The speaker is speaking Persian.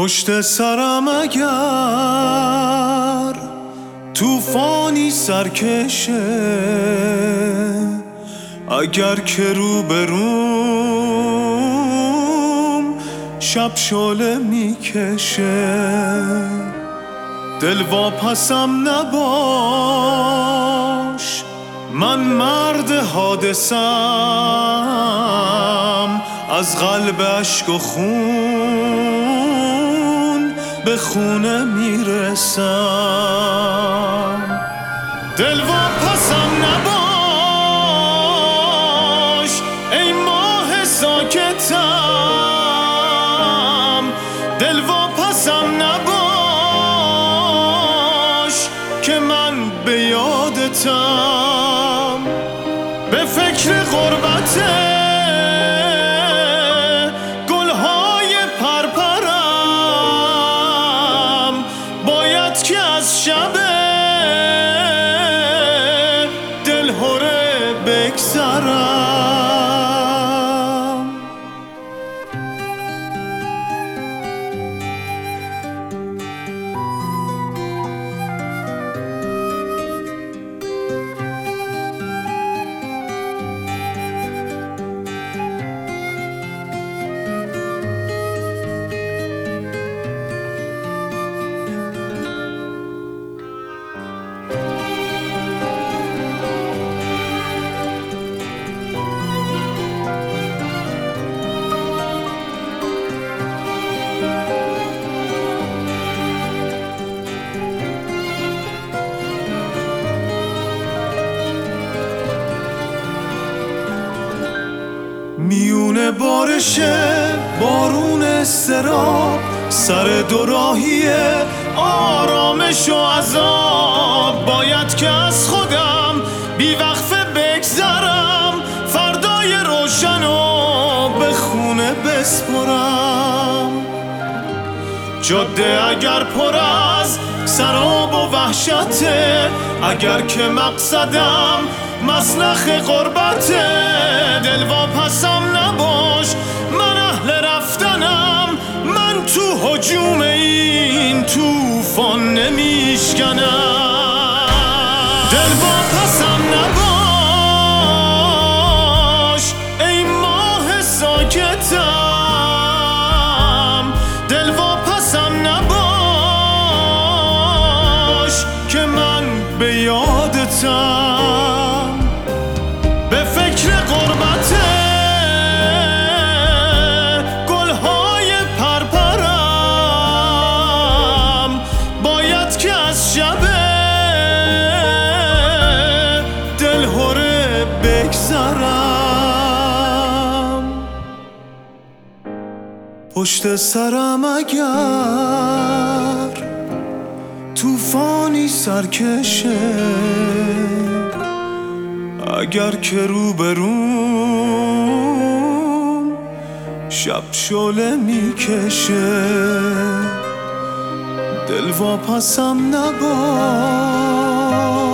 پشت سرم اگر طوفانی سرکشه، اگر که روبروم شب شعله میکشه، دل واپسم نباش، من مرد حادثم، از قلب اشک و خون به خونه میرسم. دل واپسم نباش ای ماه ساکتم، دل واپسم نباش که من به یادتم، به فکر غربته گلهای پرپرم، باید که از شب دلهره بگذرم. میونه بارشه بارون استراب، سر دوراهیه آرامش و عذاب، باید که از خودم بیوقفه بگذرم، فردای روشنو به خونه بسپرم. جاده اگر پر از سراب و وحشته، اگر که مقصدم مسلخ غربته، دل واپسم نباش من اهل رفتنم، من تو هجوم این طوفان نمیشکنم. دل واپسم نباش ای ماه ساکتم، دل واپسم نباش که من به یادتم، به فکر غربته گلهای پرپرم، باید که از شب دلهره بگذرم. پشت سرم اگر طوفانی سرکشه، اگر که روبروم شب شعله میکشه، دل واپسم نباش